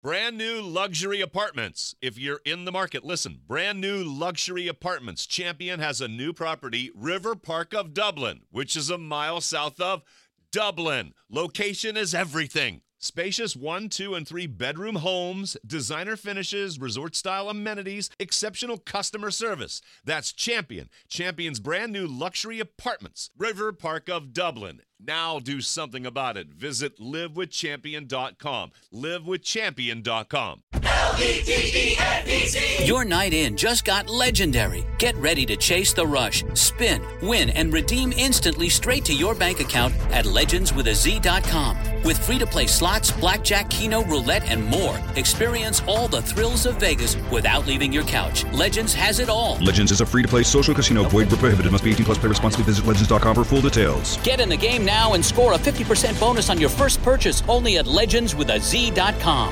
Brand new luxury apartments. If you're in the market, listen. Brand new luxury apartments. Champion has a new property, River Park of Dublin, which is a mile south of Dublin. Location is everything. Spacious 1, 2, and 3 bedroom homes, designer finishes, resort-style amenities, exceptional customer service. That's Champion. Champion's brand new luxury apartments. River Park of Dublin. Now do something about it. Visit livewithchampion.com. Livewithchampion.com. L-E-G-E-N-E-Z. Your night in just got legendary. Get ready to chase the rush, spin, win, and redeem instantly straight to your bank account at legendswithaz.com. With free-to-play slots, blackjack, keno, roulette, and more. Experience all the thrills of Vegas without leaving your couch. Legends has it all. Legends is a free-to-play social casino. Void where prohibited. Must be 18 plus. Play responsibly. Visit legends.com for full details. Get in the game now and score a 50% bonus on your first purchase only at legendswithaz.com.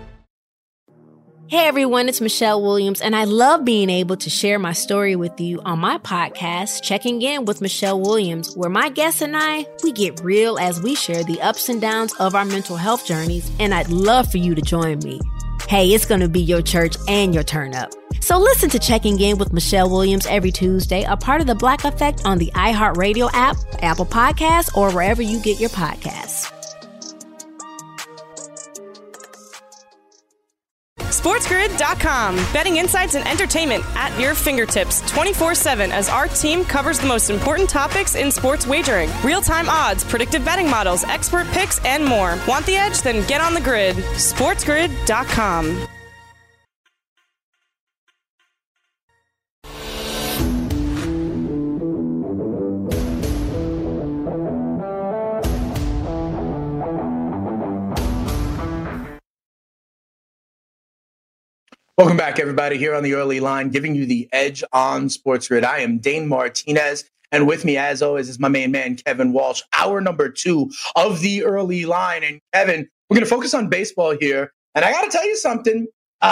Hey everyone, it's Michelle Williams, and I love being able to share my story with you on my podcast, Checking In with Michelle Williams, where my guests and I, we get real as we share the ups and downs of our mental health journeys, and I'd love for you to join me. Hey, it's going to be your church and your turn up. So listen to Checking In with Michelle Williams every Tuesday, a part of the Black Effect on the iHeartRadio app, Apple Podcasts, or wherever you get your podcasts. SportsGrid.com. Betting insights and entertainment at your fingertips 24/7 as our team covers the most important topics in sports wagering. Real-time odds, predictive betting models, expert picks, and more. Want the edge? Then get on the grid. SportsGrid.com. Welcome back, everybody, here on the early line, giving you the edge on Sports Grid. I am Dane Martinez, and with me, as always, is my main man, Kevin Walsh, hour number 2 of the early line. And Kevin, we're going to focus on baseball here. And I got to tell you something,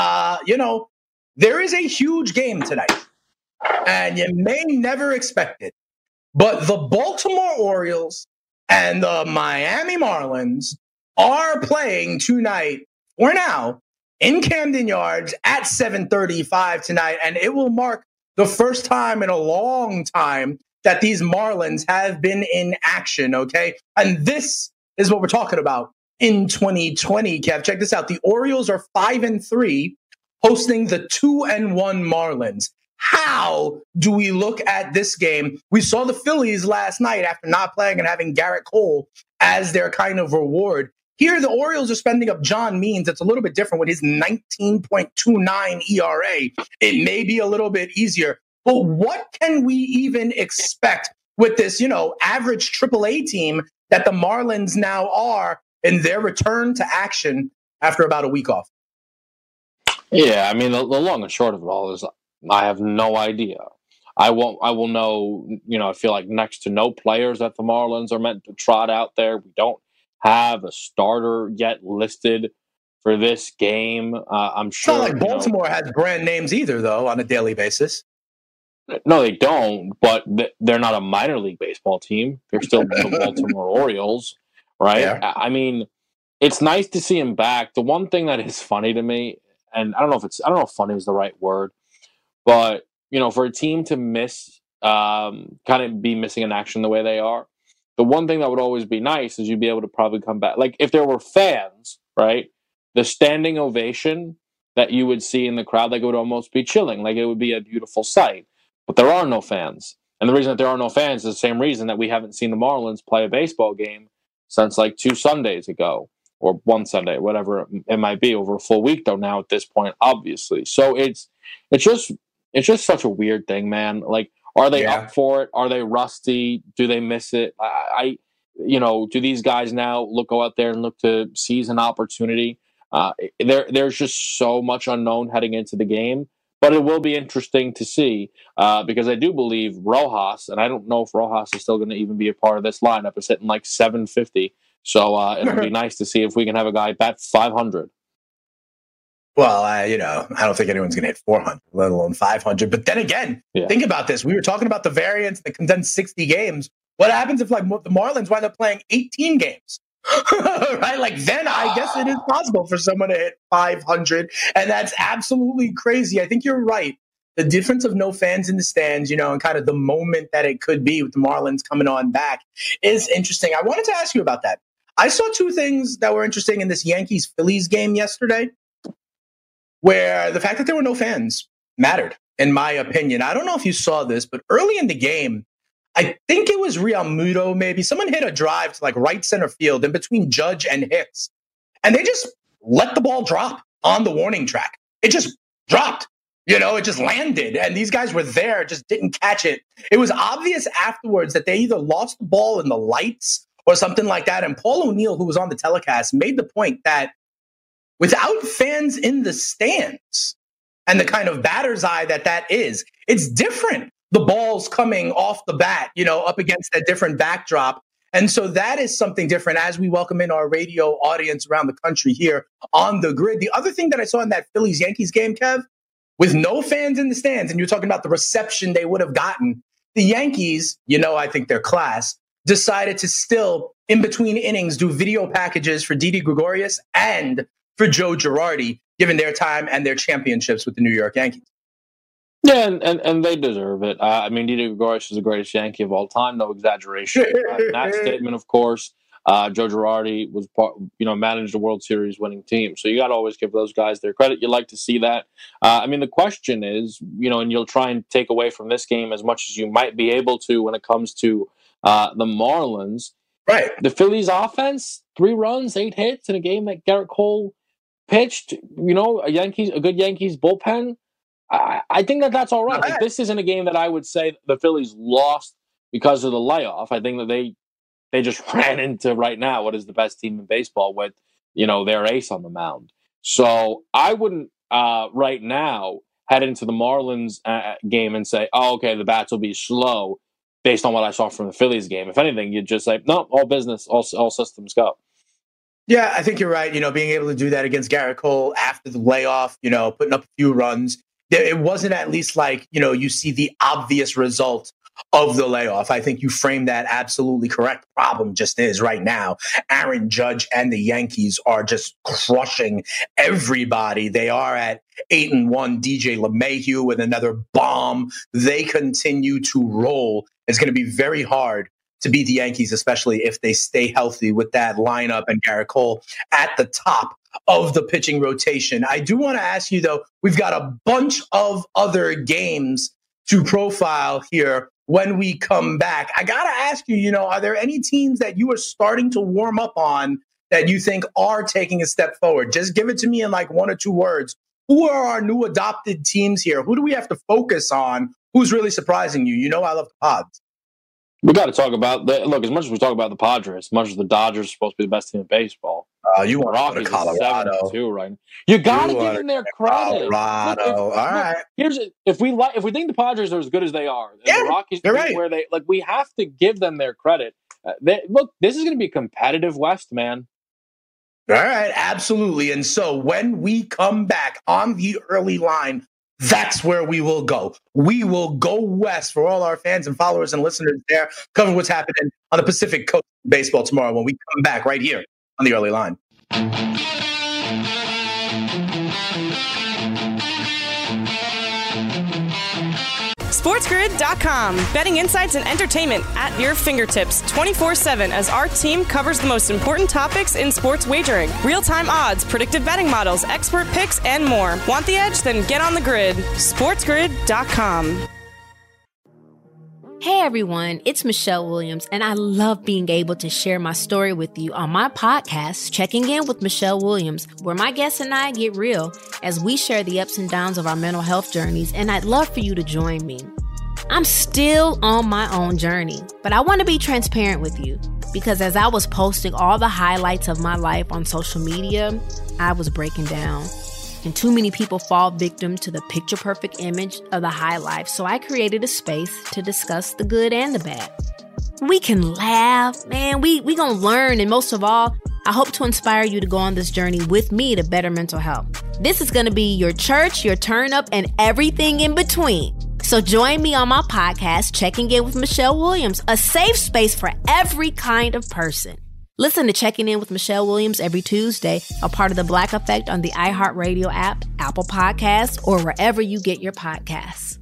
there is a huge game tonight, and you may never expect it, but the Baltimore Orioles and the Miami Marlins are playing tonight, or now, in Camden Yards at 7:35 tonight, and it will mark the first time in a long time that these Marlins have been in action, okay? And this is what we're talking about in 2020, Kev. Check this out. The Orioles are 5-3, hosting the 2-1 Marlins. How do we look at this game? We saw the Phillies last night after not playing and having Garrett Cole as their kind of reward. Here, the Orioles are spending up John Means. It's a little bit different with his 19.29 ERA. It may be a little bit easier. But what can we even expect with this, average AAA team that the Marlins now are in their return to action after about a week off? Yeah, I mean, the long and short of it all is I have no idea. I will know, I feel like next to no players that the Marlins are meant to trot out there. We don't have a starter yet listed for this game. I'm sure. It's not like Baltimore has brand names either, though, on a daily basis. No, they don't, but they're not a minor league baseball team. They're still the Baltimore Orioles, right? Yeah. I mean, it's nice to see him back. The one thing that is funny to me, and I don't know if funny is the right word, but, for a team to miss, kind of be missing in action the way they are, the one thing that would always be nice is you'd be able to probably come back. Like if there were fans, right? The standing ovation that you would see in the crowd, like it would almost be chilling. Like it would be a beautiful sight. But there are no fans. And the reason that there are no fans is the same reason that we haven't seen the Marlins play a baseball game since like 2 Sundays ago or 1 Sunday, whatever it might be, over a full week though now at this point, obviously. So it's just such a weird thing, man. Like, are they up for it? Are they rusty? Do they miss it? Do these guys now go out there and look to seize an opportunity? There's just so much unknown heading into the game, but it will be interesting to see because I do believe Rojas, and I don't know if Rojas is still going to even be a part of this lineup, is hitting like 750. So it'll be nice to see if we can have a guy bat 500. Well, I don't think anyone's going to hit 400, let alone 500. But then again, think about this. We were talking about the variance, the condensed 60 games. What happens if the Marlins wind up playing 18 games Right? Like, then I guess it is possible for someone to hit 500. And that's absolutely crazy. I think you're right. The difference of no fans in the stands, and kind of the moment that it could be with the Marlins coming on back is interesting. I wanted to ask you about that. I saw two things that were interesting in this Yankees-Phillies game yesterday, where the fact that there were no fans mattered, in my opinion. I don't know if you saw this, but early in the game, I think it was Real Muto, maybe. Someone hit a drive to right center field in between Judge and Hicks. And they just let the ball drop on the warning track. It just dropped. It just landed. And these guys were there, just didn't catch it. It was obvious afterwards that they either lost the ball in the lights or something like that. And Paul O'Neill, who was on the telecast, made the point that without fans in the stands and the kind of batter's eye that is, it's different. The ball's coming off the bat, up against a different backdrop. And so that is something different as we welcome in our radio audience around the country here on the grid. The other thing that I saw in that Phillies-Yankees game, Kev, with no fans in the stands, and you're talking about the reception they would have gotten, the Yankees, I think their class, decided to still, in between innings, do video packages for Didi Gregorius and for Joe Girardi, given their time and their championships with the New York Yankees. Yeah, and they deserve it. Didi Gregorius is the greatest Yankee of all time, no exaggeration. In that statement, of course, Joe Girardi was managed a World Series winning team. So you got to always give those guys their credit. You like to see that. The question is, and you'll try and take away from this game as much as you might be able to when it comes to the Marlins. Right. The Phillies offense, 3 runs, 8 hits in a game that Garrett Cole pitched, a good Yankees bullpen. I think that's all right. This isn't a game that I would say the Phillies lost because of the layoff. I think that they just ran into right now what is the best team in baseball with, their ace on the mound. So I wouldn't right now head into the Marlins game and say, oh, okay, the bats will be slow based on what I saw from the Phillies game. If anything, you'd just say, no, all business, all systems go. Yeah, I think you're right. Being able to do that against Garrett Cole after the layoff, putting up a few runs. It wasn't at least like, you see the obvious result of the layoff. I think you framed that absolutely correct. Problem just is right now, Aaron Judge and the Yankees are just crushing everybody. They are at 8-1. DJ LeMahieu with another bomb. They continue to roll. It's going to be very hard to beat the Yankees, especially if they stay healthy with that lineup and Garrett Cole at the top of the pitching rotation. I do want to ask you, though, we've got a bunch of other games to profile here when we come back. I got to ask you, are there any teams that you are starting to warm up on that you think are taking a step forward? Just give it to me in 1 or 2 words. Who are our new adopted teams here? Who do we have to focus on? Who's really surprising you? I love the Pods. We got to talk about look, as much as we talk about the Padres, as much as the Dodgers are supposed to be the best team in baseball. You want to go to Colorado too, right? You got to give them their credit. Colorado, all right. If we think the Padres are as good as they are, and the Rockies right. where they we have to give them their credit. This is going to be a competitive West, man. All right, absolutely. And so when we come back on the early line, that's where we will go. We will go west for all our fans and followers and listeners there, cover what's happening on the Pacific Coast of baseball tomorrow when we come back right here on the early line. SportsGrid.com. Betting insights and entertainment at your fingertips 24/7 as our team covers the most important topics in sports wagering. Real-time odds, predictive betting models, expert picks, and more. Want the edge? Then get on the grid. SportsGrid.com. Hey everyone, it's Michelle Williams, and I love being able to share my story with you on my podcast, Checking In with Michelle Williams, where my guests and I get real as we share the ups and downs of our mental health journeys, and I'd love for you to join me. I'm still on my own journey, but I want to be transparent with you because as I was posting all the highlights of my life on social media, I was breaking down. And too many people fall victim to the picture-perfect image of the high life, so I created a space to discuss the good and the bad. We can laugh, man, we gonna learn, and most of all, I hope to inspire you to go on this journey with me to better mental health. This is gonna be your church, your turn-up, and everything in between. So join me on my podcast, Checking In with Michelle Williams, a safe space for every kind of person. Listen to Checking In with Michelle Williams every Tuesday, a part of the Black Effect on the iHeartRadio app, Apple Podcasts, or wherever you get your podcasts.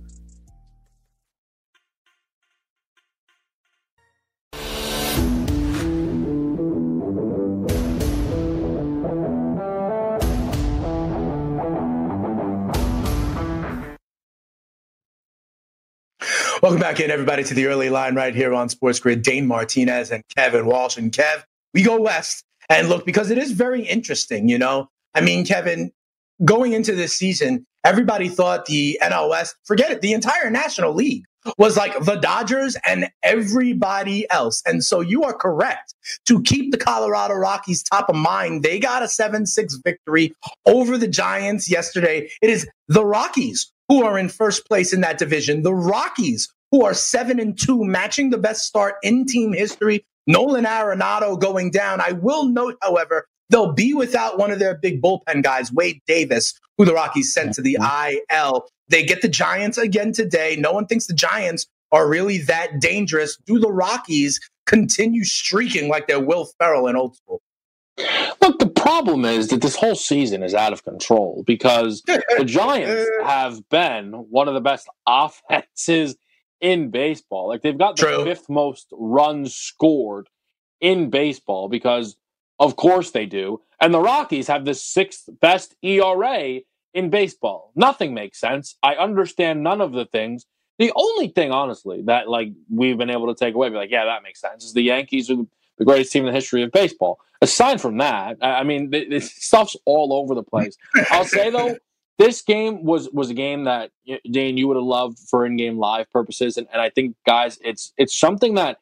Welcome back in, everybody, to the early line right here on Sports Grid. Dane Martinez and Kevin Walsh. And Kev, we go west. And look, because it is very interesting, you know. I mean, Kevin, going into this season, everybody thought the NL West, forget it, the entire National League was like the Dodgers and everybody else. And so you are correct to keep the Colorado Rockies top of mind. They got a 7-6 victory over the Giants yesterday. It is the Rockies who are in first place in that division. The Rockies, who are 7-2, matching the best start in team history. Nolan Arenado going down. I will note, however, they'll be without one of their big bullpen guys, Wade Davis, who the Rockies sent to the IL. They get the Giants again today. No one thinks the Giants are really that dangerous. Do the Rockies continue streaking like they're Will Ferrell in old school? Look, the problem is that this whole season is out of control because the Giants have been one of the best offenses in baseball. Like, they've got the fifth most runs scored in baseball because, of course, they do. And the Rockies have the sixth best ERA in baseball. Nothing makes sense. I understand none of the things. The only thing, honestly, that like we've been able to take away, be like, yeah, that makes sense, is the Yankees are the greatest team in the history of baseball. Aside from that, I mean, this stuff's all over the place. I'll say, though, this game was a game that, Dane, you would have loved for in-game live purposes. And I think, guys, it's something that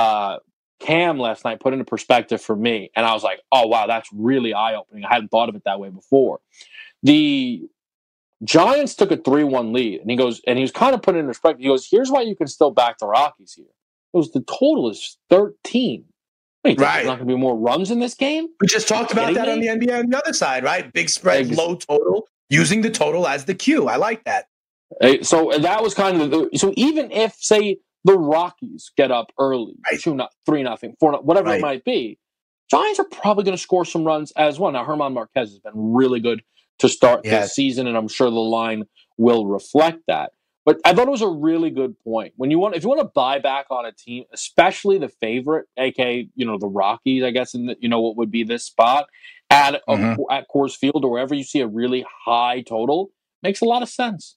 Cam last night put into perspective for me. And I was like, oh, wow, that's really eye-opening. I hadn't thought of it that way before. The Giants took a 3-1 lead. And he was kind of putting it in perspective. He goes, here's why you can still back the Rockies here. It was the total is 13. Right. There's not going to be more runs in this game? We just talked about that on the NBA on the other side, right? Big spread, low total, using the total as the cue. I like that. So that was kind of so even if, say, the Rockies get up early, 3-0, 4-0, whatever it might be, Giants are probably going to score some runs as well. Now, German Marquez has been really good to start this season, and I'm sure the line will reflect that. But I thought it was a really good point. If you want to buy back on a team, especially the favorite, aka the Rockies, I guess, in what would be this spot at Coors Field or wherever you see a really high total, makes a lot of sense.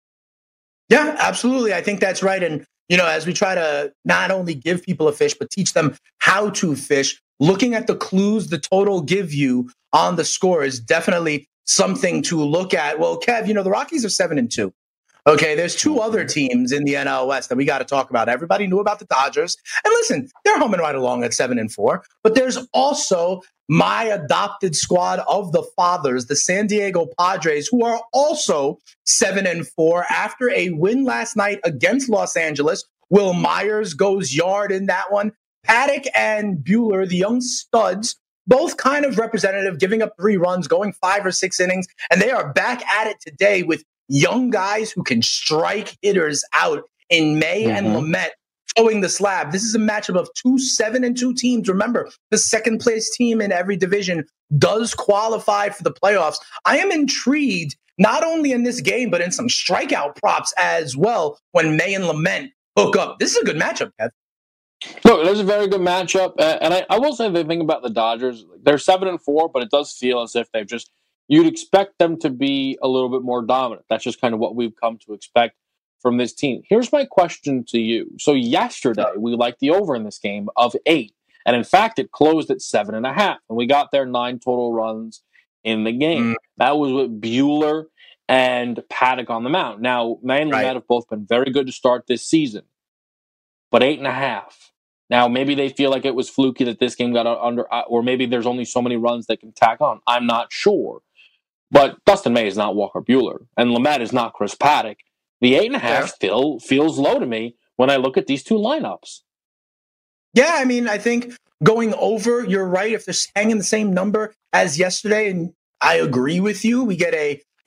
Yeah, absolutely. I think that's right. And as we try to not only give people a fish, but teach them how to fish, looking at the clues the total give you on the score is definitely something to look at. Well, Kev, the Rockies are 7-2. Okay, there's two other teams in the NL West that we got to talk about. Everybody knew about the Dodgers. And listen, they're humming right along at 7-4. But there's also my adopted squad of the fathers, the San Diego Padres, who are also 7-4 after a win last night against Los Angeles. Will Myers goes yard in that one. Paddock and Buehler, the young studs, both kind of representative, giving up 3 runs, going 5 or 6 innings. And they are back at it today with young guys who can strike hitters out in May and Lamet towing the slab. This is a matchup of 2 7-2 teams. Remember, the second place team in every division does qualify for the playoffs. I am intrigued not only in this game, but in some strikeout props as well when May and Lamet hook up. This is a good matchup, Kev. Look, it is a very good matchup. And I will say the thing about the Dodgers, they're 7-4, but it does feel as if they've just, you'd expect them to be a little bit more dominant. That's just kind of what we've come to expect from this team. Here's my question to you. So yesterday, we liked the over in this game of 8. And in fact, it closed at 7.5. And we got their 9 total runs in the game. That was with Buehler and Paddock on the mound. Now, May and Lamet have both been very good to start this season. But 8.5. Now, maybe they feel like it was fluky that this game got under, or maybe there's only so many runs they can tack on. I'm not sure. But Dustin May is not Walker Buehler, and Lamet is not Chris Paddock. The 8.5 still feels low to me when I look at these two lineups. Yeah, I mean, I think going over, you're right. If they're hanging the same number as yesterday, and I agree with you, we get a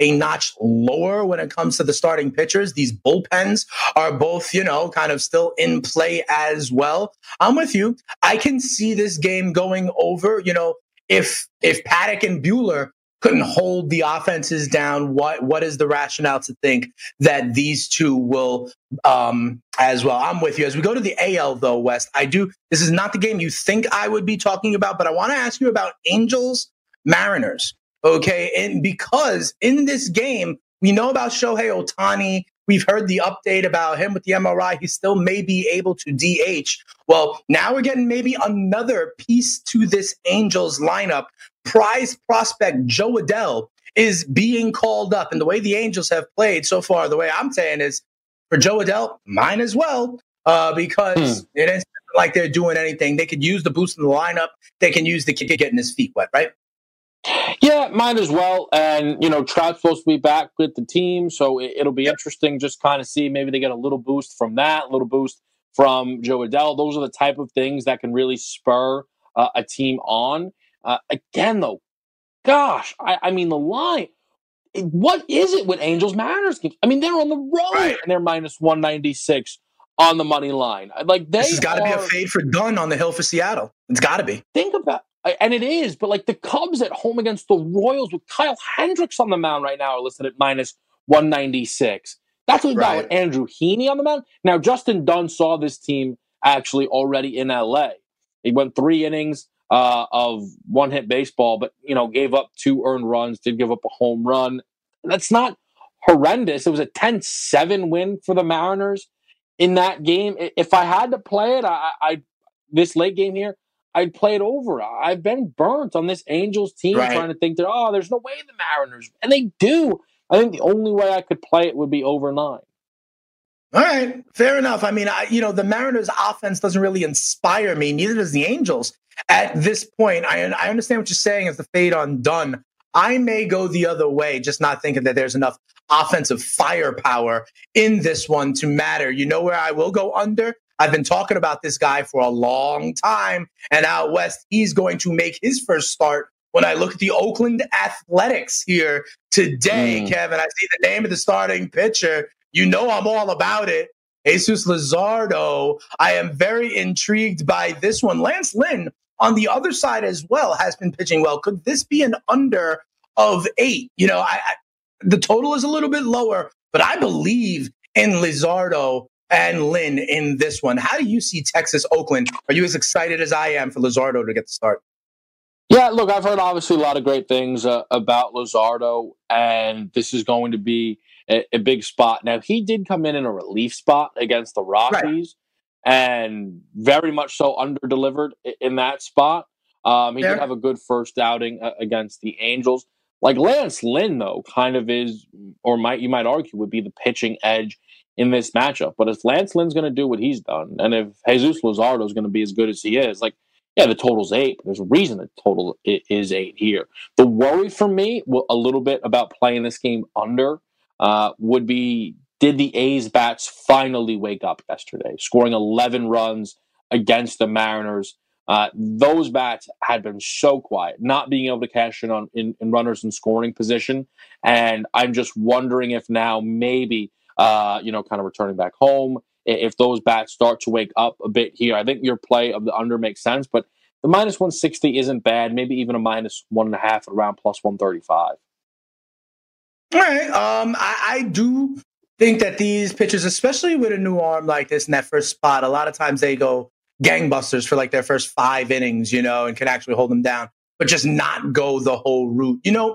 a notch lower when it comes to the starting pitchers. These bullpens are both, kind of still in play as well. I'm with you. I can see this game going over, if Paddock and Buehler couldn't hold the offenses down, what is the rationale to think that these two will as well? I'm with you. As we go to the AL, though, West, this is not the game you think I would be talking about, but I want to ask you about Angels Mariners. Okay, and because in this game, we know about Shohei Ohtani. We've heard the update about him with the MRI. He still may be able to DH. Well, now we're getting maybe another piece to this Angels lineup. Prize prospect Joe Adell is being called up. And the way the Angels have played so far, the way I'm saying is for Joe Adell, mine as well, because it isn't like they're doing anything. They could use the boost in the lineup. They can use the kid getting his feet wet, right? Yeah, mine as well. And, Trout's supposed to be back with the team, so it'll be interesting just kind of see. Maybe they get a little boost from that, a little boost from Joe Adell. Those are the type of things that can really spur a team on. Again, though, gosh, I mean, the line, what is it with Angels Mariners? I mean, they're on the road and they're minus 196 on the money line. This has got to be a fade for Dunn on the hill for Seattle. It's got to be. Think about and it is, but the Cubs at home against the Royals with Kyle Hendricks on the mound right now are listed at minus 196. That's what about with Andrew Heaney on the mound. Now, Justin Dunn saw this team actually already in LA. He went 3 innings of one-hit baseball, but, gave up 2 earned runs, did give up a home run. That's not horrendous. It was a 10-7 win for the Mariners in that game. If I had to play it, I this late game here, I'd play it over. I've been burnt on this Angels team trying to think that, there's no way the Mariners, and they do. I think the only way I could play it would be over 9. All right, fair enough. I mean, the Mariners offense doesn't really inspire me. Neither does the Angels at this point. I understand what you're saying as the fade on Dunn. I may go the other way, just not thinking that there's enough offensive firepower in this one to matter. You know where I will go under? I've been talking about this guy for a long time, and out west, he's going to make his first start when I look at the Oakland Athletics here today, Kevin. I see the name of the starting pitcher. I'm all about it. Jesus Luzardo. I am very intrigued by this one. Lance Lynn on the other side as well has been pitching well. Could this be an under of 8? The total is a little bit lower, but I believe in Luzardo and Lynn in this one. How do you see Texas Oakland? Are you as excited as I am for Luzardo to get the start? Yeah, look, I've heard obviously a lot of great things about Luzardo, and this is going to be a big spot. Now, he did come in a relief spot against the Rockies, and very much so under-delivered in that spot. He did have a good first outing against the Angels. Lance Lynn, though, kind of is, or you might argue, would be the pitching edge in this matchup. But if Lance Lynn's going to do what he's done, and if Jesus Luzardo is going to be as good as he is, the total's 8. But there's a reason the total is 8 here. The worry for me, a little bit about playing this game under, would be, did the A's bats finally wake up yesterday, scoring 11 runs against the Mariners? Those bats had been so quiet, not being able to cash in on in runners in scoring position. And I'm just wondering if now maybe, kind of returning back home, if those bats start to wake up a bit here. I think your play of the under makes sense, but the minus 160 isn't bad. Maybe even a minus 1.5 around plus 135. All right. I do think that these pitchers, especially with a new arm like this in that first spot, a lot of times they go gangbusters for their first 5 innings, and can actually hold them down, but just not go the whole route.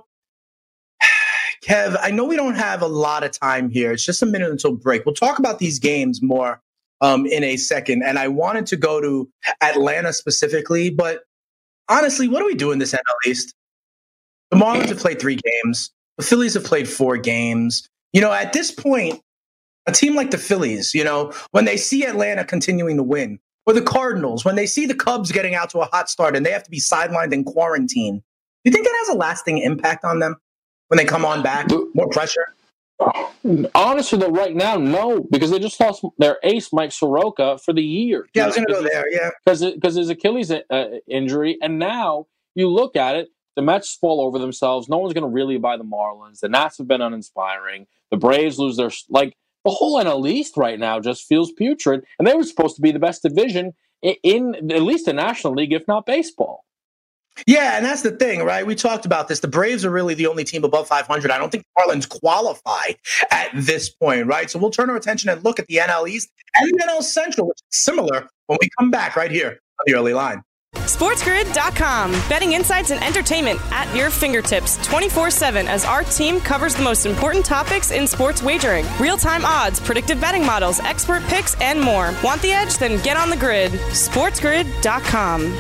Kev, I know we don't have a lot of time here. It's just a minute until break. We'll talk about these games more in a second. And I wanted to go to Atlanta specifically, but honestly, what do we do in this NL East? The Marlins have played 3 games. The Phillies have played 4 games. At this point, a team like the Phillies, when they see Atlanta continuing to win, or the Cardinals, when they see the Cubs getting out to a hot start and they have to be sidelined in quarantine, do you think that has a lasting impact on them when they come on back? More pressure? Honestly, though, right now, no, because they just lost their ace, Mike Soroka, for the year. Yeah, I was going to go there, yeah. Because his Achilles injury, and now you look at it, the Mets fall over themselves. No one's going to really buy the Marlins. The Nats have been uninspiring. The Braves lose their the whole NL East right now just feels putrid, and they were supposed to be the best division in at least the National League, if not baseball. Yeah, and that's the thing, right? We talked about this. The Braves are really the only team above 500. I don't think the Marlins qualify at this point, right? So we'll turn our attention and look at the NL East and the NL Central, which is similar when we come back right here on the Early Line. SportsGrid.com. Betting insights and entertainment at your fingertips 24/7 as our team covers the most important topics in sports wagering. Real-time odds, predictive betting models, expert picks, and more. Want the edge? Then get on the grid. SportsGrid.com.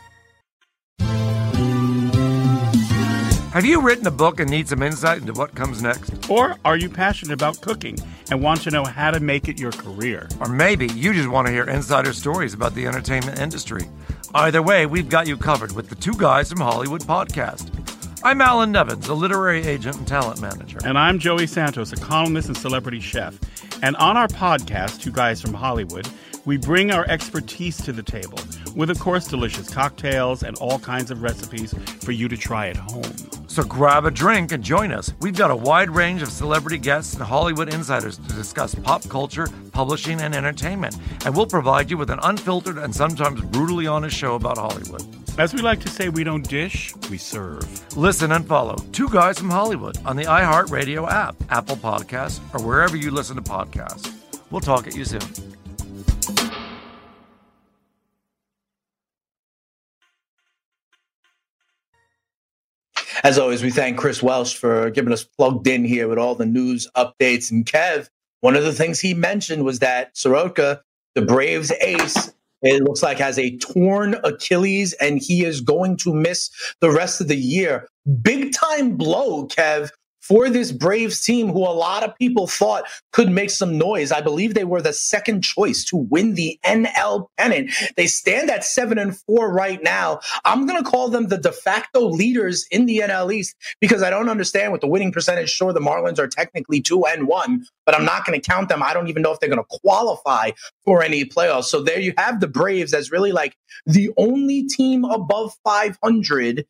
Have you written a book and need some insight into what comes next? Or are you passionate about cooking and want to know how to make it your career? Or maybe you just want to hear insider stories about the entertainment industry. Either way, we've got you covered with the Two Guys from Hollywood podcast. I'm Alan Nevins, a literary agent and talent manager. And I'm Joey Santos, a columnist and celebrity chef. And on our podcast, Two Guys from Hollywood, we bring our expertise to the table with, of course, delicious cocktails and all kinds of recipes for you to try at home. So grab a drink and join us. We've got a wide range of celebrity guests and Hollywood insiders to discuss pop culture, publishing, and entertainment. And we'll provide you with an unfiltered and sometimes brutally honest show about Hollywood. As we like to say, we don't dish, we serve. Listen and follow Two Guys from Hollywood on the iHeartRadio app, Apple Podcasts, or wherever you listen to podcasts. We'll talk at you soon. As always, we thank Chris Welsh for giving us plugged in here with all the news updates. And Kev, one of the things he mentioned was that Soroka, the Braves ace, it looks like has a torn Achilles, and he is going to miss the rest of the year. Big time blow, Kev, for this Braves team, who a lot of people thought could make some noise. I believe they were the second choice to win the NL pennant. They stand at 7-4 right now. I'm going to call them the de facto leaders in the NL East because I don't understand with the winning percentage. Sure, the Marlins are technically 2-1, but I'm not going to count them. I don't even know if they're going to qualify for any playoffs. So there you have the Braves as really like the only team above 500,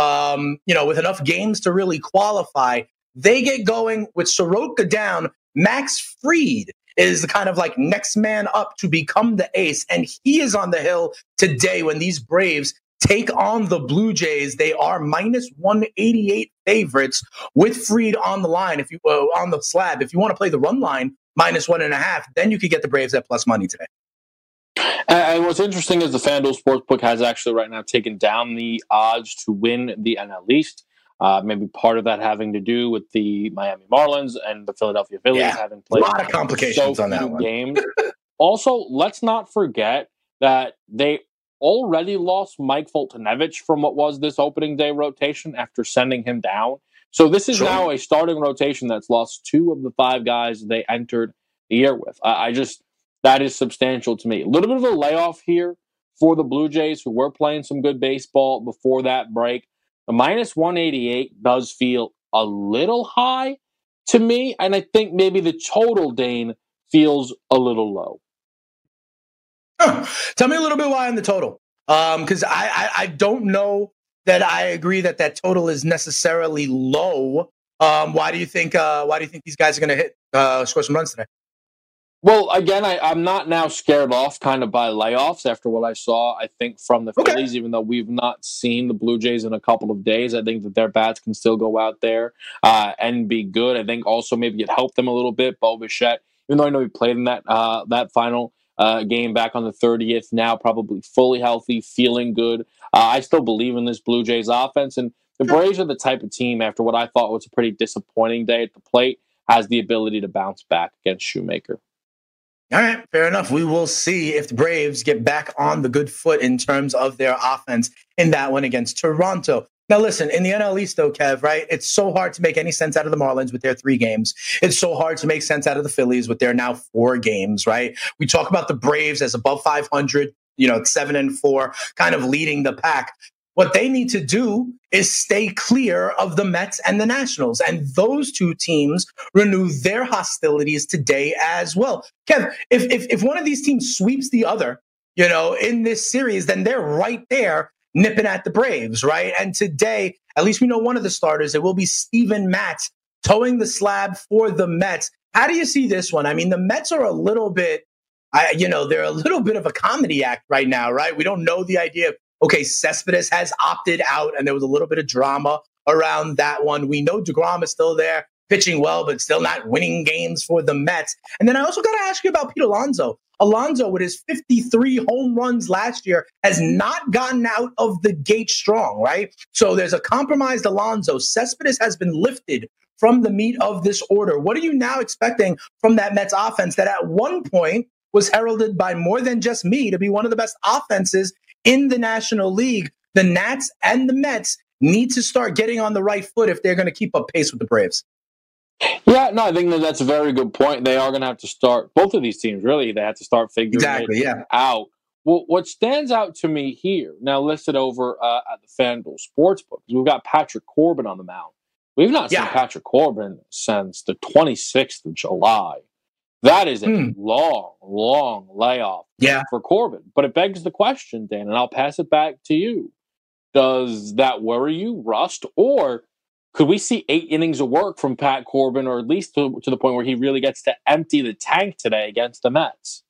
with enough games to really qualify. They get going with Soroka down. Max Fried is the kind of like next man up to become the ace. And he is on the hill today when these Braves take on the Blue Jays. They are minus 188 favorites with Fried on the line. If you on the slab, if you want to play the run line, minus 1.5, then you could get the Braves at plus money today. And what's interesting is the FanDuel Sportsbook has actually right now taken down the odds to win the NL East. Maybe part of that having to do with the Miami Marlins and the Philadelphia Phillies having played a lot of complications on that one. Games. Also, let's not forget that they already lost Mike Foltynewicz from what was this opening day rotation after sending him down. So this is now a starting rotation that's lost 2 of the 5 guys they entered the year with. That is substantial to me. A little bit of a layoff here for the Blue Jays, who were playing some good baseball before that break. The minus 188 does feel a little high to me, and I think maybe the total, Dane, feels a little low. Tell me a little bit why on the total, because I don't know that I agree that total is necessarily low. Why do you think these guys are going to score some runs today? Well, again, I'm not now scared off kind of by layoffs after what I saw, I think, from the Phillies, even though we've not seen the Blue Jays in a couple of days. I think that their bats can still go out there and be good. I think also maybe it helped them a little bit. Bo Bichette, even though I know he played in that final game back on the 30th, now probably fully healthy, feeling good. I still believe in this Blue Jays offense. And the Braves are the type of team, after what I thought was a pretty disappointing day at the plate, has the ability to bounce back against Shoemaker. All right, fair enough. We will see if the Braves get back on the good foot in terms of their offense in that one against Toronto. Now, listen, in the NL East, though, Kev, right, it's so hard to make any sense out of the Marlins with their 3 games. It's so hard to make sense out of the Phillies with their now 4 games, right? We talk about the Braves as above 500, 7-4, kind of leading the pack. What they need to do is stay clear of the Mets and the Nationals. And those 2 teams renew their hostilities today as well. Kev, if one of these teams sweeps the other, in this series, then they're right there nipping at the Braves, right? And today, At least we know one of the starters. It will be Steven Matz towing the slab for the Mets. How do you see this one? I mean, the Mets are a little bit, they're a little bit of a comedy act right now, right? We don't know the idea of, okay, Cespedes has opted out, and there was a little bit of drama around that one. We know DeGrom is still there, pitching well, but still not winning games for the Mets. And then I also got to ask you about Pete Alonso. Alonso, with his 53 home runs last year, has not gotten out of the gate strong, right? So there's a compromised Alonso. Cespedes has been lifted from the meat of this order. What are you now expecting from that Mets offense that at one point was heralded by more than just me to be one of the best offenses in the National League? The Nats and the Mets need to start getting on the right foot if they're going to keep up pace with the Braves. Yeah, no, I think that's a very good point. They are going to have to start, both of these teams, really, they have to start figuring it out. Well, what stands out to me here, now listed over at the FanDuel Sportsbook, is we've got Patrick Corbin on the mound. We've not seen Patrick Corbin since the 26th of July. That is a long, long layoff for Corbin. But it begs the question, Dan, and I'll pass it back to you. Does that worry you, Rust? Or could we see 8 innings of work from Pat Corbin, or at least to the point where he really gets to empty the tank today against the Mets?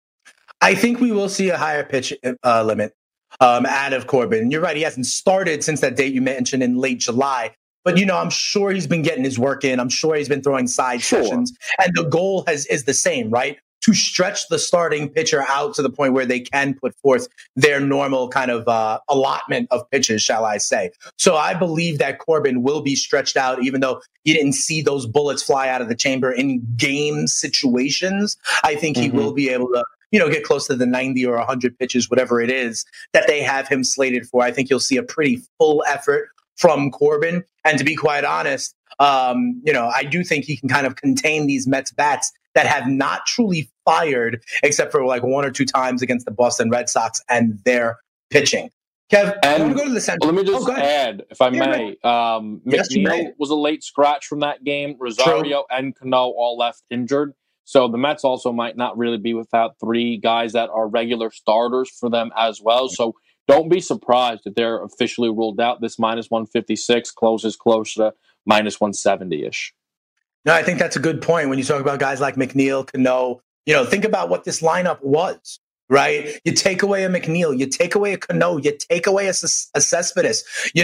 I think we will see a higher pitch limit out of Corbin. You're right. He hasn't started since that date you mentioned in late July. But, I'm sure he's been getting his work in. I'm sure he's been throwing side sessions. And the goal is the same, right? To stretch the starting pitcher out to the point where they can put forth their normal kind of allotment of pitches, shall I say. So I believe that Corbin will be stretched out, even though you didn't see those bullets fly out of the chamber in game situations. I think he will be able to, get close to the 90 or 100 pitches, whatever it is that they have him slated for. I think you'll see a pretty full effort from Corbin. And to be quite honest, I do think he can kind of contain these Mets bats that have not truly fired except for like 1 or 2 times against the Boston Red Sox and their pitching. Kev, I want to go to the Central. Let me just add, if I may, McNeil was a late scratch from that game. Rosario and Cano all left injured. So the Mets also might not really be without 3 guys that are regular starters for them as well. So don't be surprised if they're officially ruled out. This minus 156 closes closer to minus 170-ish. No, I think that's a good point. When you talk about guys like McNeil, Cano, think about what this lineup was, right? You take away a McNeil, you take away a Cano, you take away a Cespedes,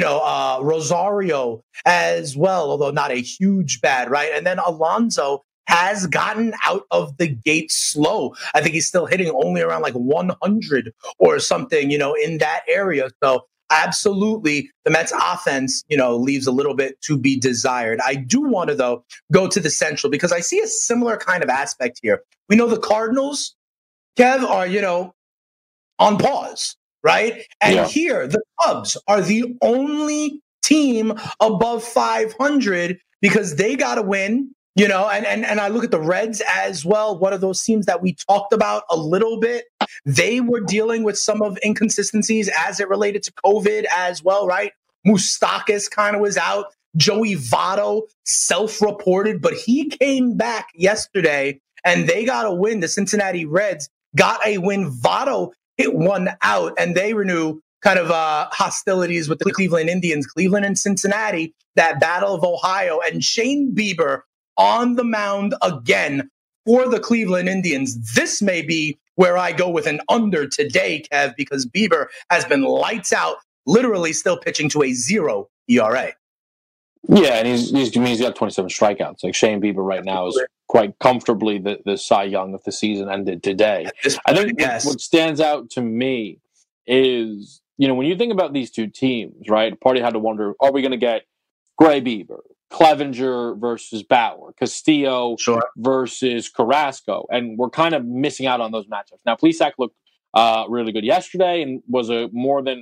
Rosario as well, although not a huge bad, right? And then Alonso has gotten out of the gate slow. I think he's still hitting only around like 100 or something, in that area. So absolutely, the Mets offense, leaves a little bit to be desired. I do want to, though, go to the Central because I see a similar kind of aspect here. We know the Cardinals, Kev, are, on pause, right? And here, the Cubs are the only team above 500 because they got to win. And I look at the Reds as well, one of those teams that we talked about a little bit. They were dealing with some of inconsistencies as it related to COVID as well, right? Moustakas kind of was out. Joey Votto self-reported, but he came back yesterday and they got a win. The Cincinnati Reds got a win. Votto hit one out and they renew kind of hostilities with the Cleveland Indians, Cleveland and Cincinnati, that Battle of Ohio, and Shane Bieber on the mound again for the Cleveland Indians. This may be where I go with an under today, Kev, because Bieber has been lights out, literally still pitching to a 0 ERA. Yeah, and he's got 27 strikeouts. Like Shane Bieber right now is quite comfortably the Cy Young if the season ended today. I think what stands out to me is, when you think about these two teams, right, Party had to wonder, are we going to get Gray Bieber, Clevenger versus Bauer, Castillo versus Carrasco, and we're kind of missing out on those matchups. Now, Plesac looked really good yesterday and was a more than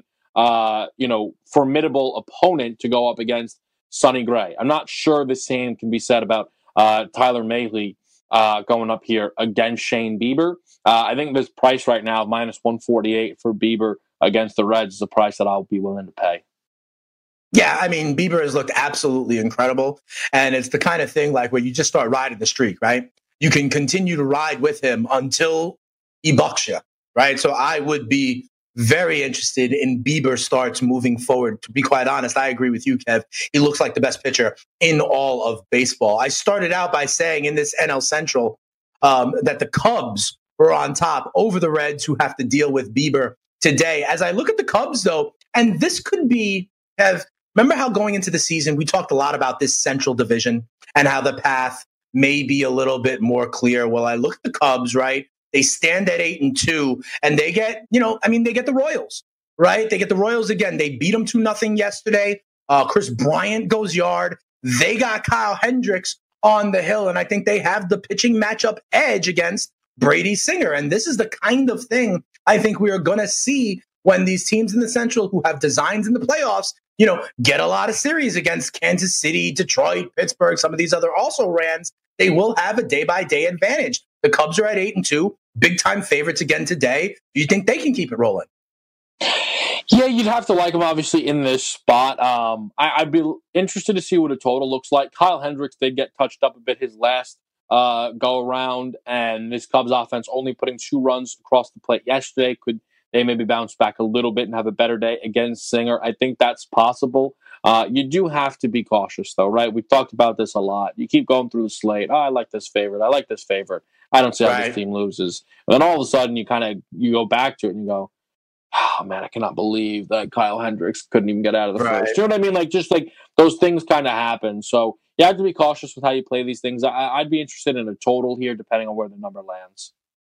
formidable opponent to go up against Sonny Gray. I'm not sure the same can be said about Tyler Mahle going up here against Shane Bieber. I think this price right now, minus 148 for Bieber against the Reds, is a price that I'll be willing to pay. Yeah, I mean, Bieber has looked absolutely incredible. And it's the kind of thing like where you just start riding the streak, right? You can continue to ride with him until he bucks you, right? So I would be very interested in Bieber starts moving forward. To be quite honest, I agree with you, Kev. He looks like the best pitcher in all of baseball. I started out by saying in this NL Central that the Cubs were on top over the Reds, who have to deal with Bieber today. As I look at the Cubs, though, and this could be, Kev, remember how going into the season, we talked a lot about this Central division and how the path may be a little bit more clear. Well, I look at the Cubs, right? They stand at 8-2, and they get, they get the Royals, right? They get the Royals again. They beat them 2-0 yesterday. Chris Bryant goes yard. They got Kyle Hendricks on the hill, and I think they have the pitching matchup edge against Brady Singer. And this is the kind of thing I think we are going to see when these teams in the Central who have designs in the playoffs, get a lot of series against Kansas City, Detroit, Pittsburgh, some of these other also Rans. They will have a day-by-day advantage. The Cubs are at 8-2, big-time favorites again today. Do you think they can keep it rolling? Yeah, you'd have to like them, obviously, in this spot. I'd be interested to see what a total looks like. Kyle Hendricks did get touched up a bit his last go-around, and this Cubs offense only putting 2 runs across the plate yesterday. Could they maybe bounce back a little bit and have a better day against Singer? I think that's possible. You do have to be cautious, though, right? We've talked about this a lot. You keep going through the slate. Oh, I like this favorite. I like this favorite. I don't see how this team loses. And then all of a sudden, you go back to it and you go, oh, man, I cannot believe that Kyle Hendricks couldn't even get out of the first. You know what I mean? Just those things kind of happen. So you have to be cautious with how you play these things. I'd be interested in a total here, depending on where the number lands.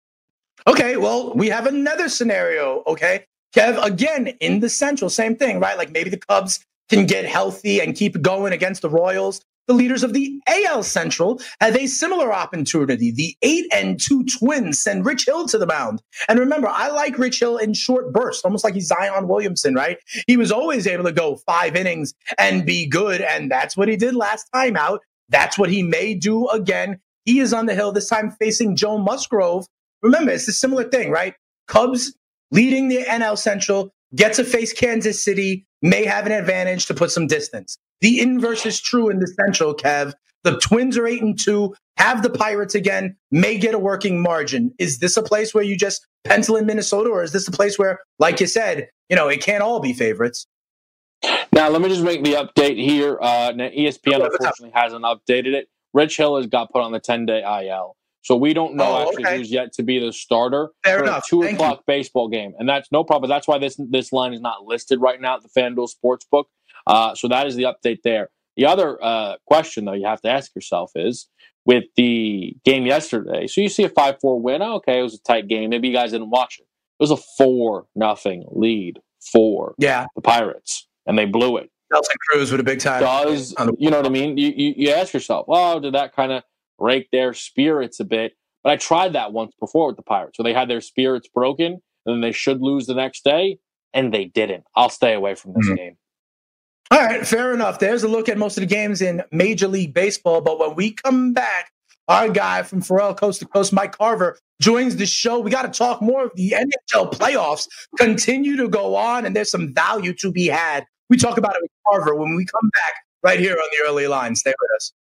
Okay, well, we have another scenario, okay? Kev, again, in the Central, same thing, right? Like maybe the Cubs can get healthy and keep going against the Royals. The leaders of the AL Central have a similar opportunity. The 8-2 Twins send Rich Hill to the mound. And remember, I like Rich Hill in short bursts, almost like he's Zion Williamson, right? He was always able to go 5 innings and be good, and that's what he did last time out. That's what he may do again. He is on the hill, this time facing Joe Musgrove. Remember, it's a similar thing, right? Cubs leading the NL Central, get to face Kansas City, may have an advantage to put some distance. The inverse is true in the Central, Kev. The Twins are 8-2, have the Pirates again, may get a working margin. Is this a place where you just pencil in Minnesota, or is this a place where, like you said, it can't all be favorites? Now, let me just make the update here. Now, ESPN unfortunately hasn't updated it. Rich Hill has got put on the 10-day IL. So we don't know who's yet to be the starter for a 2 o'clock baseball game. And that's no problem. That's why this line is not listed right now at the FanDuel Sportsbook. So that is the update there. The other question, though, you have to ask yourself is, with the game yesterday, so you see a 5-4 win. Oh, okay, it was a tight game. Maybe you guys didn't watch it. It was a 4-0 lead for the Pirates, and they blew it. Nelson Cruz with a big time. You know what I mean? You ask yourself, oh, did that kind of break their spirits a bit? But I tried that once before with the Pirates. So they had their spirits broken, and then they should lose the next day, and they didn't. I'll stay away from this game. All right, fair enough. There's a look at most of the games in Major League Baseball. But when we come back, our guy from Pharrell Coast to Coast, Mike Carver, joins the show. We got to talk more of the NHL playoffs. Continue to go on, and there's some value to be had. We talk about it with Carver when we come back right here on the Early Line. Stay with us.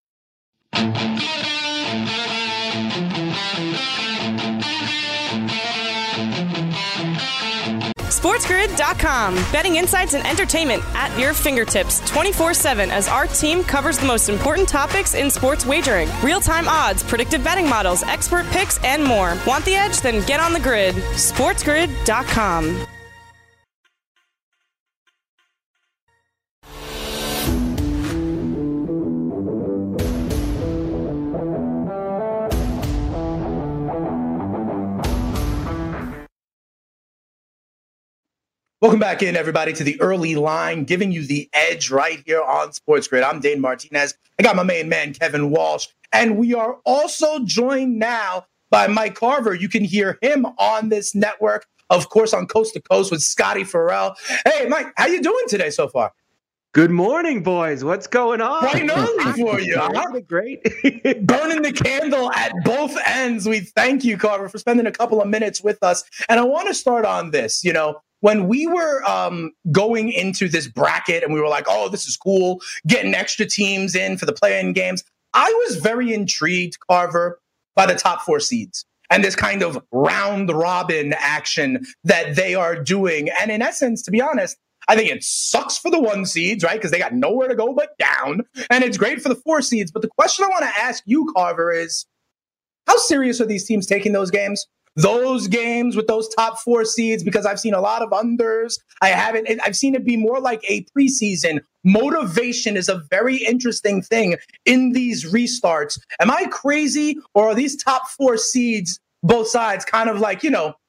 SportsGrid.com. Betting insights and entertainment at your fingertips 24/7 as our team covers the most important topics in sports wagering. Real-time odds, predictive betting models, expert picks, and more. Want the edge? Then get on the grid. SportsGrid.com. Welcome back in, everybody, to the Early Line, giving you the edge right here on Sports Grid. I'm Dane Martinez. I got my main man, Kevin Walsh. And we are also joined now by Mike Carver. You can hear him on this network, of course, on Coast to Coast with Scotty Farrell. Hey, Mike, how you doing today so far? Good morning, boys. What's going on? Right early for you. Great. Burning the candle at both ends. We thank you, Carver, for spending a couple of minutes with us. And I want to start on this, when we were going into this bracket and we were like, oh, this is cool, getting extra teams in for the play-in games, I was very intrigued, Carver, by the top 4 seeds. and this kind of round robin action that they are doing. And in essence, to be honest, I think it sucks for the 1 seeds, right? Because they got nowhere to go but down. And it's great for the 4 seeds. But the question I want to ask you, Carver, is how serious are these teams taking those games? Those games with those top 4 seeds, because I've seen a lot of unders. I've seen it be more like a preseason. Motivation is a very interesting thing in these restarts. Am I crazy, or are these top 4 seeds, both sides, kind of like,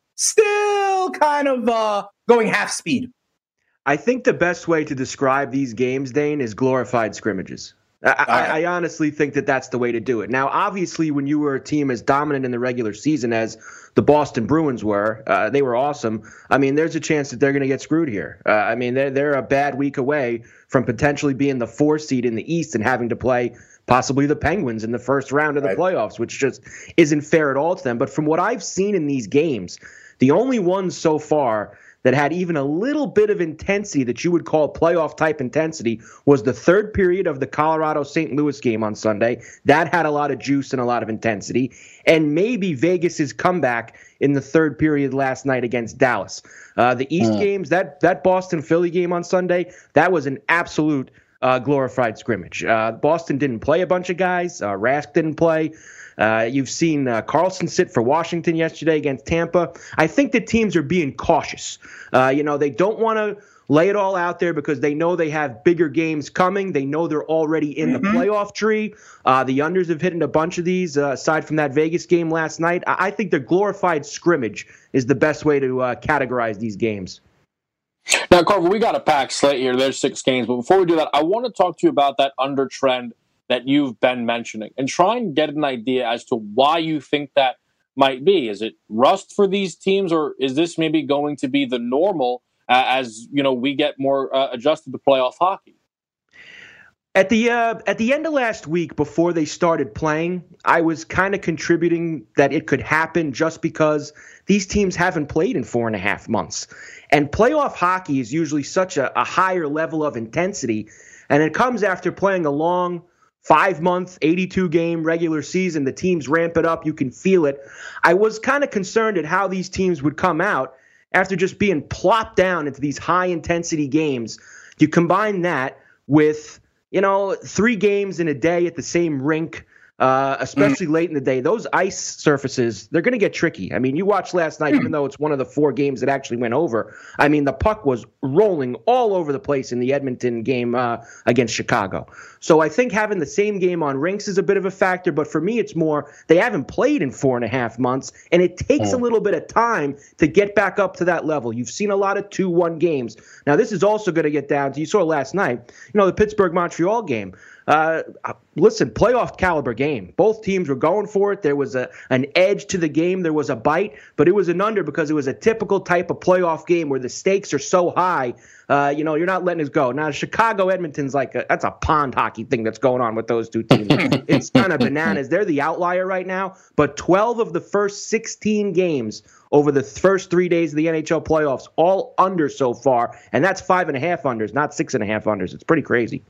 still kind of going half speed? I think the best way to describe these games, Dane, is glorified scrimmages. I honestly think that that's the way to do it. Now, obviously, when you were a team as dominant in the regular season as the Boston Bruins were, they were awesome. I mean, there's a chance that they're going to get screwed here. I mean, they're a bad week away from potentially being the 4 seed in the East and having to play possibly the Penguins in the first round of the playoffs, which just isn't fair at all to them. But from what I've seen in these games, the only ones so far that had even a little bit of intensity that you would call playoff-type intensity was the third period of the Colorado-St. Louis game on Sunday. That had a lot of juice and a lot of intensity. And maybe Vegas's comeback in the third period last night against Dallas. The East games, that Boston-Philly game on Sunday, that was an absolute glorified scrimmage. Boston didn't play a bunch of guys. Rask didn't play. You've seen Carlson sit for Washington yesterday against Tampa. I think that teams are being cautious. They don't want to lay it all out there because they know they have bigger games coming. They know they're already in the playoff tree. The unders have hit in a bunch of these, aside from that Vegas game last night. I think the glorified scrimmage is the best way to categorize these games. Now, Carver, we got a packed slate here. There's 6 games. But before we do that, I want to talk to you about that under trend that you've been mentioning and try and get an idea as to why you think that might be. Is it rust for these teams, or is this maybe going to be the normal as we get more adjusted to playoff hockey? At the end of last week, before they started playing, I was kind of contributing that it could happen just because these teams haven't played in 4.5 months. And playoff hockey is usually such a higher level of intensity, and it comes after playing a long 5-month, 82-game regular season. The teams ramp it up. You can feel it. I was kind of concerned at how these teams would come out after just being plopped down into these high-intensity games. You combine that with 3 games in a day at the same rink, especially late in the day. Those ice surfaces, they're going to get tricky. I mean, you watched last night, even though it's one of the 4 games that actually went over. I mean, the puck was rolling all over the place in the Edmonton game against Chicago. So I think having the same game on rinks is a bit of a factor. But for me, it's more they haven't played in 4.5 months, and it takes a little bit of time to get back up to that level. You've seen a lot of 2-1 games. Now, this is also going to get down to, you saw last night, the Pittsburgh-Montreal game. Listen, playoff caliber game. Both teams were going for it. There was an edge to the game. There was a bite, but it was an under because it was a typical type of playoff game where the stakes are so high. You're not letting it go. Now, Chicago, Edmonton's that's a pond hockey thing that's going on with those two teams. It's kind of bananas. They're the outlier right now, but 12 of the first 16 games over the first 3 days of the NHL playoffs, all under so far, and that's 5.5 unders, not 6.5 unders. It's pretty crazy.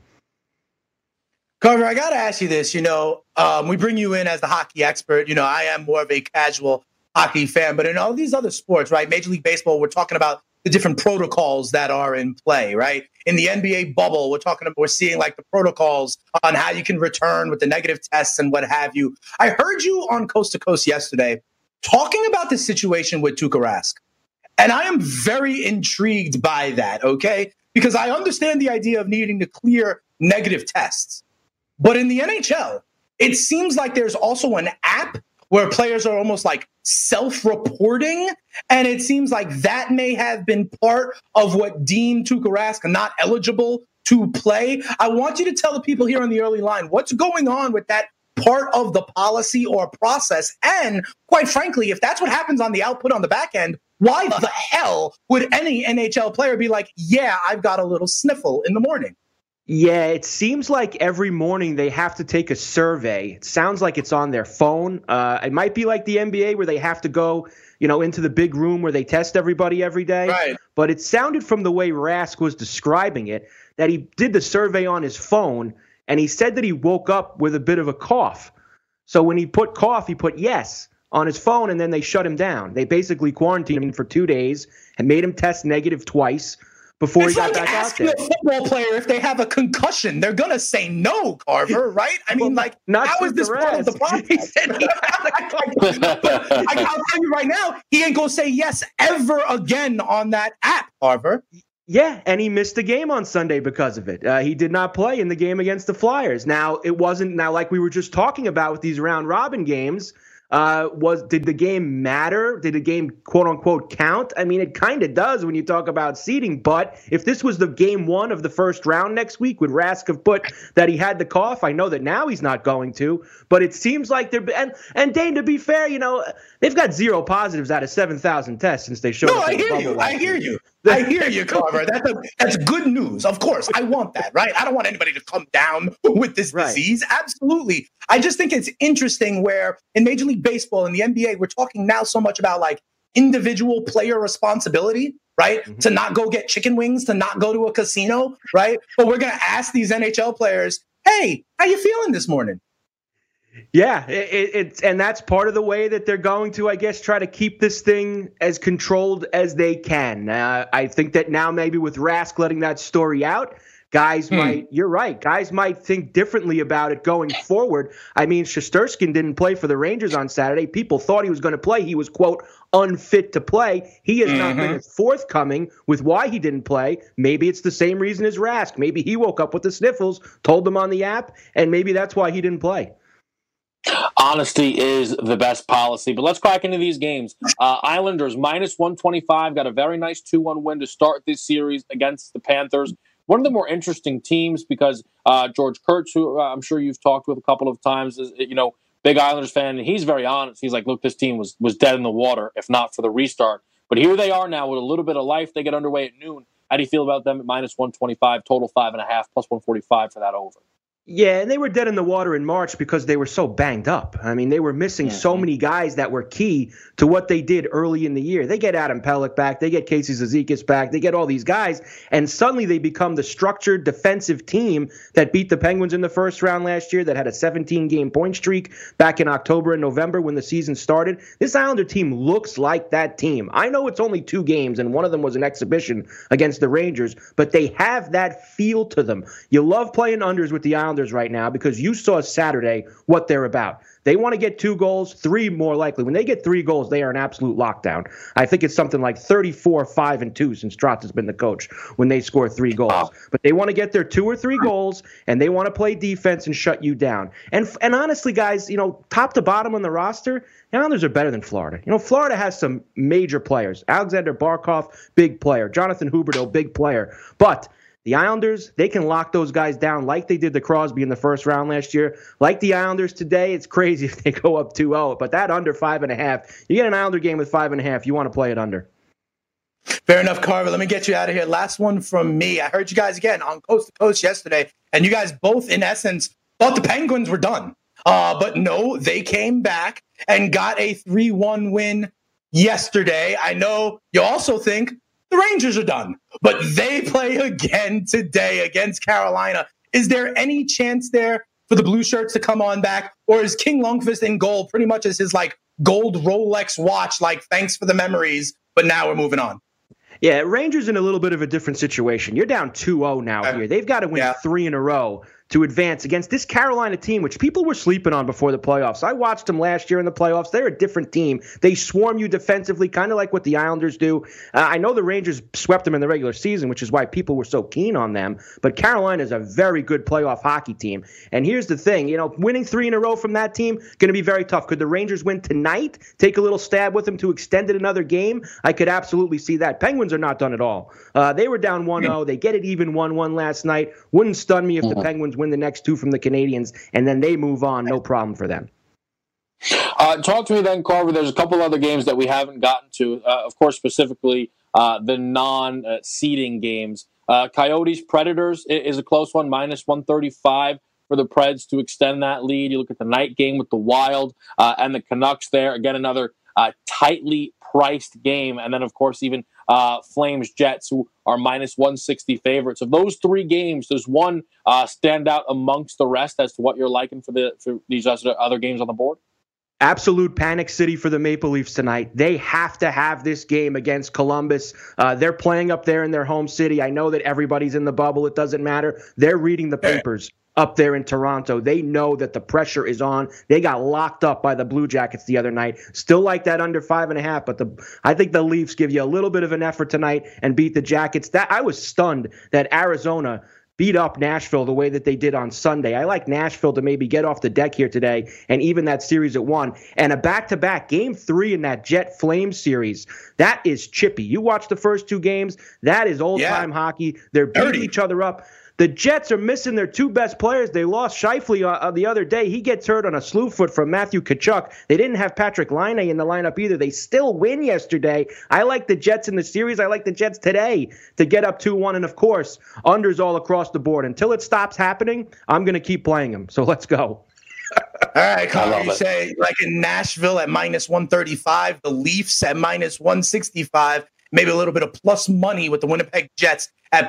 Carver, I got to ask you this. We bring you in as the hockey expert. I am more of a casual hockey fan, but in all these other sports, right, Major League Baseball, we're talking about the different protocols that are in play, right? In the NBA bubble, we're seeing like the protocols on how you can return with the negative tests and what have you. I heard you on Coast to Coast yesterday talking about the situation with Tuukka Rask, and I am very intrigued by that, okay? Because I understand the idea of needing to clear negative tests. But in the NHL, it seems like there's also an app where players are almost like self-reporting. And it seems like that may have been part of what deemed Tuukka Rask not eligible to play. I want you to tell the people here on the early line what's going on with that part of the policy or process. And quite frankly, if that's what happens on the output on the back end, why the hell would any NHL player be like, yeah, I've got a little sniffle in the morning? Yeah, it seems like every morning they have to take a survey. It sounds like it's on their phone. It might be like the NBA where they have to go, into the big room where they test everybody every day. Right. But it sounded from the way Rask was describing it that he did the survey on his phone, and he said that he woke up with a bit of a cough. So when he put cough, he put yes. on his phone, and then they shut him down. They basically quarantined him for 2 days and made him test negative twice before he got back out there. It's like asking a football player if they have a concussion. They're going to say no, Carver, right? I mean, how is this part of the process? But I'll tell you right now, he ain't going to say yes ever again on that app, Carver. Yeah, and he missed the game on Sunday because of it. He did not play in the game against the Flyers. Now, it wasn't like we were just talking about with these round-robin games. Did the game matter? Did the game, quote-unquote, count? I mean, it kind of does when you talk about seeding, but if this was the game 1 of the first round next week, would Rask have put that he had the cough? I know that now he's not going to, but it seems like they're – and Dane, to be fair, they've got 0 positives out of 7,000 tests since they showed up. I hear you, Carver. That's good news. Of course, I want that, right? I don't want anybody to come down with this disease. Absolutely. I just think it's interesting where in Major League Baseball and the NBA, we're talking now so much about like individual player responsibility, right? Mm-hmm. To not go get chicken wings, to not go to a casino, right? But we're going to ask these NHL players, hey, how you feeling this morning? Yeah, and that's part of the way that they're going to, I guess, try to keep this thing as controlled as they can. I think that now maybe with Rask letting that story out, guys you're right, guys might think differently about it going forward. I mean, Shesterkin didn't play for the Rangers on Saturday. People thought he was going to play. He was, quote, unfit to play. He has not been as forthcoming with why he didn't play. Maybe it's the same reason as Rask. Maybe he woke up with the sniffles, told them on the app, and maybe that's why he didn't play. Honesty is the best policy. But let's crack into these games. Islanders minus 125 got a very nice 2-1 win to start this series against the Panthers. One of the more interesting teams because George Kurtz, who I'm sure you've talked with a couple of times, is big Islanders fan, and he's very honest. He's like, look, this team was dead in the water if not for the restart. But here they are now with a little bit of life. They get underway at noon. How do you feel about them at minus 125, total 5.5, plus 145 for that over? Yeah, and they were dead in the water in March because they were so banged up. I mean, they were missing so many guys that were key to what they did early in the year. They get Adam Pelech back. They get Casey Zizekas back. They get all these guys, and suddenly they become the structured defensive team that beat the Penguins in the first round last year, that had a 17-game point streak back in October and November when the season started. This Islander team looks like that team. I know it's only 2 games, and one of them was an exhibition against the Rangers, but they have that feel to them. You love playing unders with the Islanders right now because you saw Saturday what they're about. They want to get 2 goals, 3 more likely. When they get 3 goals, they are an absolute lockdown. I think it's something like 34-5-2 since Trotz has been the coach when they score 3 goals. But they want to get their 2 or 3 goals, and they want to play defense and shut you down. And honestly, guys, top to bottom on the roster, the Islanders are better than Florida. Florida has some major players. Alexander Barkov, big player. Jonathan Huberdeau, big player. But the Islanders, they can lock those guys down like they did to Crosby in the first round last year. Like the Islanders today, it's crazy if they go up 2-0. But that under 5.5, you get an Islander game with 5.5, you want to play it under. Fair enough, Carver. Let me get you out of here. Last one from me. I heard you guys again on Coast to Coast yesterday, and you guys both, in essence, thought the Penguins were done. But no, they came back and got a 3-1 win yesterday. I know you also think the Rangers are done, but they play again today against Carolina. Is there any chance there for the Blue Shirts to come on back, or is King Lundqvist in goal pretty much as his gold Rolex watch, thanks for the memories, but now we're moving on? Yeah, Rangers in a little bit of a different situation. You're down 2-0 now here. They've got to win 3 in a row to advance against this Carolina team, which people were sleeping on before the playoffs. I watched them last year in the playoffs. They're a different team. They swarm you defensively, kind of like what the Islanders do. I know the Rangers swept them in the regular season, which is why people were so keen on them. But Carolina is a very good playoff hockey team. And here's the thing, winning 3 in a row from that team, going to be very tough. Could the Rangers win tonight, take a little stab with them to extend it another game? I could absolutely see that. Penguins are not done at all. They were down 1-0. They get it even 1-1 last night. Wouldn't stun me if the Penguins win the next 2 from the Canadians, and then they move on. No problem for them. Talk to me then, Carver. There's a couple other games that we haven't gotten to. Of course, specifically the non-seeding games. Coyotes Predators is a close one, minus 135 for the Preds to extend that lead. You look at the night game with the Wild and the Canucks there. Again, another tightly priced game. And then, of course, even Flames Jets, who are minus 160 favorites. Of those 3 games, does one stand out amongst the rest as to what you're liking for these other games on the board? Absolute panic city for the Maple Leafs tonight. They have to have this game against Columbus. They're playing up there in their home city. I know that everybody's in the bubble. It doesn't matter. They're reading the papers up there in Toronto. They know that the pressure is on. They got locked up by the Blue Jackets the other night. Still like that under 5.5, but I think the Leafs give you a little bit of an effort tonight and beat the Jackets. I was stunned that Arizona beat up Nashville the way that they did on Sunday. I like Nashville to maybe get off the deck here today and even that series at 1. And a back-to-back, Game 3 in that Jet Flames series, that is chippy. You watch the first 2 games, that is old-time hockey. They're beating each other up. The Jets are missing their 2 best players. They lost Scheifele the other day. He gets hurt on a slew foot from Matthew Tkachuk. They didn't have Patrick Laine in the lineup either. They still win yesterday. I like the Jets in the series. I like the Jets today to get up 2-1. And, of course, unders all across the board. Until it stops happening, I'm going to keep playing them. So let's go. All right, Connor, you say like in Nashville at -135, the Leafs at -165. Maybe a little bit of plus money with the Winnipeg Jets at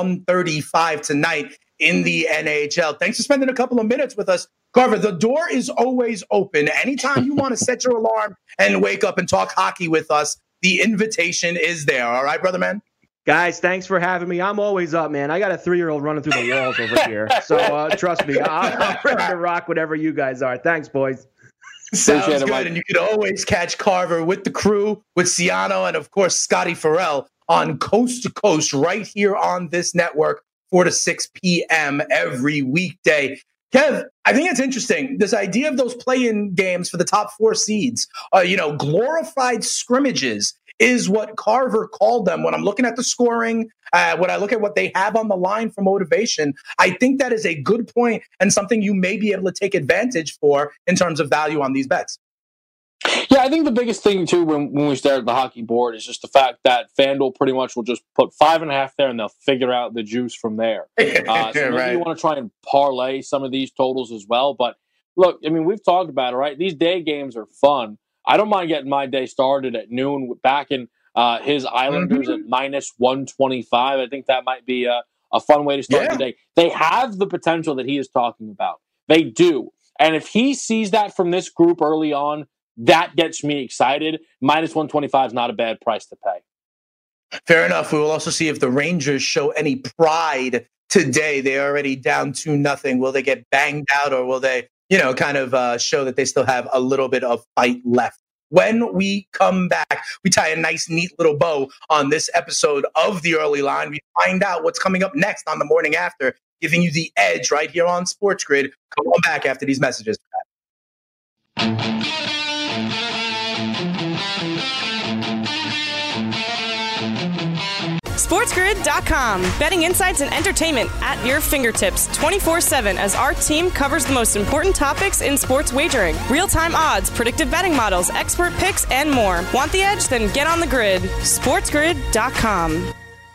+135 tonight in the NHL. Thanks for spending a couple of minutes with us. Carver, the door is always open. Anytime you want to set your alarm and wake up and talk hockey with us, the invitation is there. All right, brother man? Guys, thanks for having me. I'm always up, man. I got a 3-year-old running through the walls over here. So trust me, I'm ready to rock whatever you guys are. Thanks, boys. Sounds good. And you can always catch Carver with the crew, with Ciano, and, of course, Scotty Farrell on Coast to Coast right here on this network, 4 to 6 p.m. every weekday. Kev, I think it's interesting. This idea of those play-in games for the top 4 seeds, glorified scrimmages is what Carver called them. When I'm looking at the scoring, when I look at what they have on the line for motivation, I think that is a good point and something you may be able to take advantage for in terms of value on these bets. Yeah, I think the biggest thing, too, when we stare at the hockey board is just the fact that FanDuel pretty much will just put 5.5 there and they'll figure out the juice from there. So maybe you want to try and parlay some of these totals as well. But look, I mean, we've talked about it, right? These day games are fun. I don't mind getting my day started at noon back in his Islanders at -125. I think that might be a fun way to start the day. They have the potential that he is talking about. They do. And if he sees that from this group early on, that gets me excited. -125 is not a bad price to pay. Fair enough. We will also see if the Rangers show any pride today. They're already down 2-0. Will they get banged out, or will they kind of show that they still have a little bit of fight left? When we come back, we tie a nice, neat little bow on this episode of The Early Line. We find out what's coming up next on the morning after, giving you the edge right here on Sports Grid. Come on back after these messages. SportsGrid.com. Betting insights and entertainment at your fingertips 24/7 as our team covers the most important topics in sports wagering. Real-time odds, predictive betting models, expert picks, and more. Want the edge? Then get on the grid. SportsGrid.com.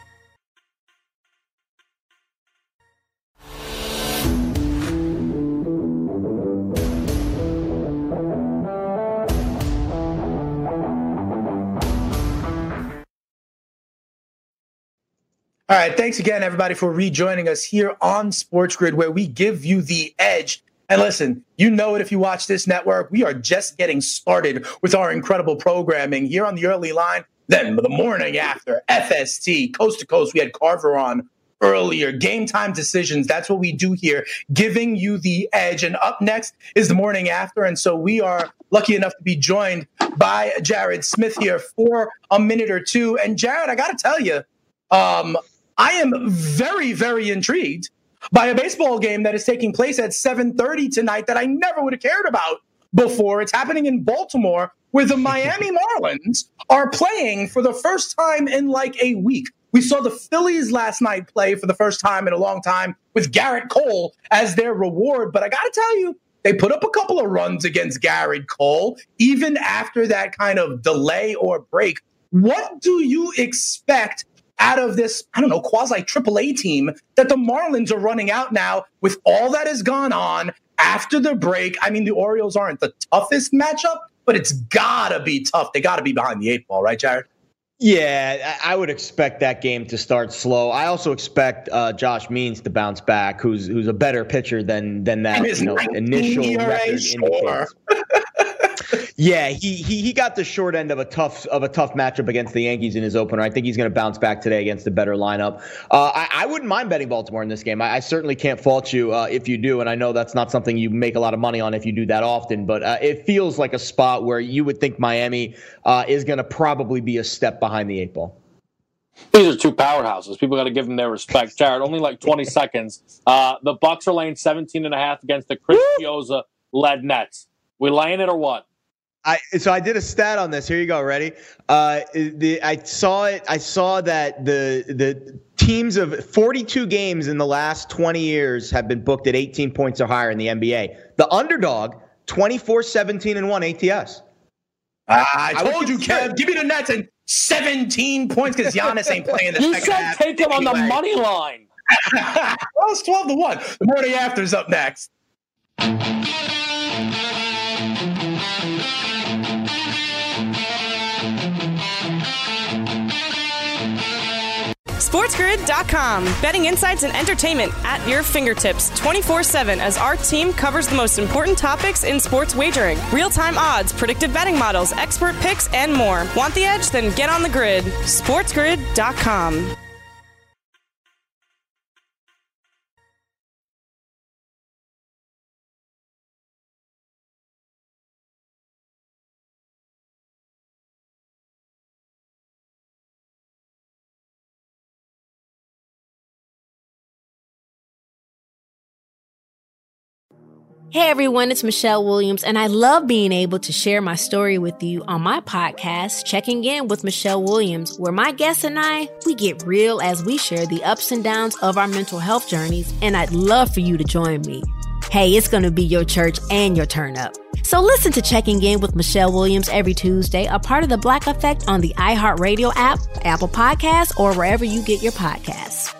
All right, thanks again, everybody, for rejoining us here on Sports Grid, where we give you the edge. And listen, you know it if you watch this network. We are just getting started with our incredible programming here on The Early Line. Then the morning after, FST, Coast to Coast, we had Carver on earlier. Game time decisions, that's what we do here, giving you the edge. And up next is the morning after. And so we are lucky enough to be joined by Jared Smith here for a minute or two. And Jared, I got to tell you, I am very, very intrigued by a baseball game that is taking place at 7:30 tonight that I never would have cared about before. It's happening in Baltimore, where the Miami Marlins are playing for the first time in like a week. We saw the Phillies last night play for the first time in a long time with Garrett Cole as their reward. But I got to tell you, they put up a couple of runs against Garrett Cole, even after that kind of delay or break. What do you expect out of this, quasi AAA team that the Marlins are running out now with all that has gone on after the break? I mean, the Orioles aren't the toughest matchup, but it's got to be tough. They got to be behind the 8 ball, right, Jared? Yeah, I would expect that game to start slow. I also expect Josh Means to bounce back, who's a better pitcher than that initial record indicates. Yeah, he got the short end of a tough matchup against the Yankees in his opener. I think he's going to bounce back today against a better lineup. I wouldn't mind betting Baltimore in this game. I certainly can't fault you if you do, and I know that's not something you make a lot of money on if you do that often, but it feels like a spot where you would think Miami is going to probably be a step behind the 8 ball. These are two powerhouses. People got to give them their respect. Jared, only like 20 seconds. The Bucks are laying 17.5 against the Chris Chioza-led Nets. We laying it or what? So I did a stat on this. Here you go. Ready? I saw it. I saw that the teams of 42 games in the last 20 years have been booked at 18 points or higher in the NBA. The underdog, 24-17-1 ATS. I told you, Kev. Give me the Nets and 17 points because Giannis ain't playing the second half. You said take him on the money line. Well, it's 12-1. The morning after's up next. SportsGrid.com. Betting insights and entertainment at your fingertips 24/7 as our team covers the most important topics in sports wagering. Real-time odds, predictive betting models, expert picks, and more. Want the edge? Then get on the grid. SportsGrid.com. Hey everyone, it's Michelle Williams, and I love being able to share my story with you on my podcast, Checking In with Michelle Williams, where my guests and I, we get real as we share the ups and downs of our mental health journeys, and I'd love for you to join me. Hey, it's going to be your church and your turn up. So listen to Checking In with Michelle Williams every Tuesday, a part of the Black Effect on the iHeartRadio app, Apple Podcasts, or wherever you get your podcasts.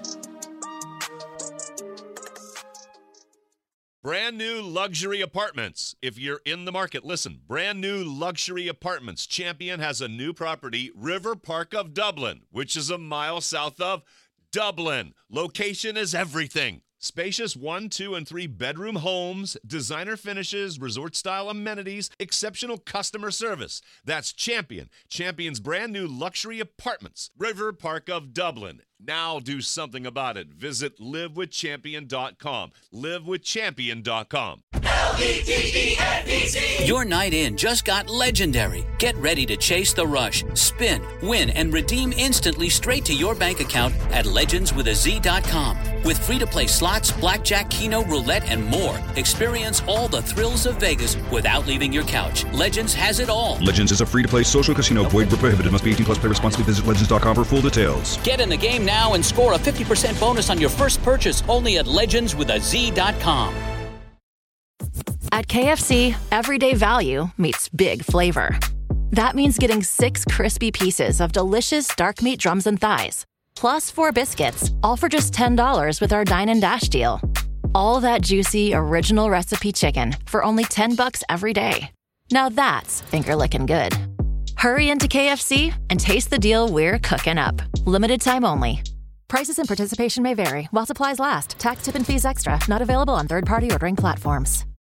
Brand new luxury apartments. If you're in the market, listen. Brand new luxury apartments. Champion has a new property, River Park of Dublin, which is a mile south of Dublin. Location is everything. Spacious 1, 2, and 3 bedroom homes, designer finishes, resort-style amenities, exceptional customer service. That's Champion. Champion's brand new luxury apartments, River Park of Dublin. Now do something about it. Visit livewithchampion.com. livewithchampion.com. LVTENBC. Your night in just got legendary. Get ready to chase the rush, spin, win, and redeem instantly straight to your bank account at legendswithaz.com. With free-to-play slots, blackjack, keno, roulette, and more. Experience all the thrills of Vegas without leaving your couch. Legends has it all. Legends is a free-to-play social casino. Void where prohibited. Must be 18 plus. Play responsibly. Visit legends.com for full details. Get in the game now and score a 50% bonus on your first purchase only at legendswithaz.com. At KFC, everyday value meets big flavor. That means getting 6 crispy pieces of delicious dark meat drums and thighs, plus 4 biscuits, all for just $10 with our Dine and Dash deal. All that juicy, original recipe chicken for only $10 every day. Now that's finger-licking good. Hurry into KFC and taste the deal we're cooking up. Limited time only. Prices and participation may vary while supplies last. Tax, tip, and fees extra. Not available on third-party ordering platforms.